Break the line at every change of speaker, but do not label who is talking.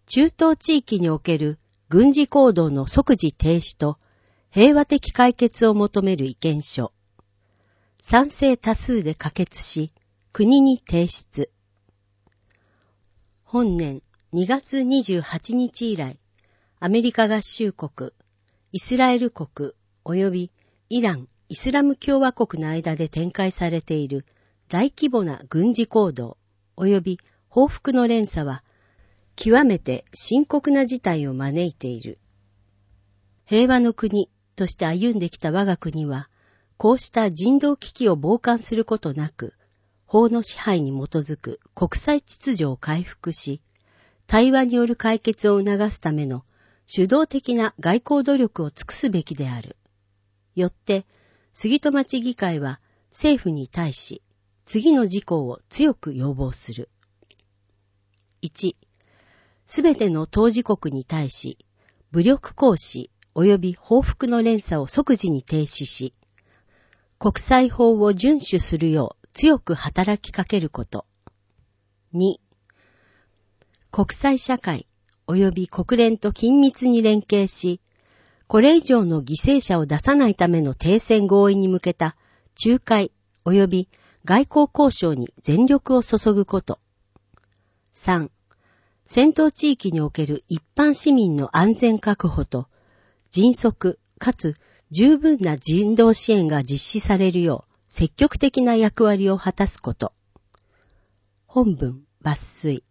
中東地域における軍事行動の即時停止と平和的解決を求める意見書。賛成多数で可決し、国に提出。本年2月28日以来、アメリカ合衆国、イスラエル国及びイラン・イスラム共和国の間で展開されている大規模な軍事行動及び報復の連鎖は、極めて深刻な事態を招いている。平和の国として歩んできた我が国は、こうした人道危機を傍観することなく、法の支配に基づく国際秩序を回復し、対話による解決を促すための主導的な外交努力を尽くすべきである。よって、杉戸町議会は政府に対し、次の事項を強く要望する。1、すべての当事国に対し、武力行使及び報復の連鎖を即時に停止し、国際法を遵守するよう強く働きかけること。2、国際社会及び国連と緊密に連携し、これ以上の犠牲者を出さないための停戦合意に向けた仲介及び外交交渉に全力を注ぐこと。3、戦闘地域における一般市民の安全確保と迅速かつ十分な人道支援が実施されるよう積極的な役割を果たすこと。本文抜粋。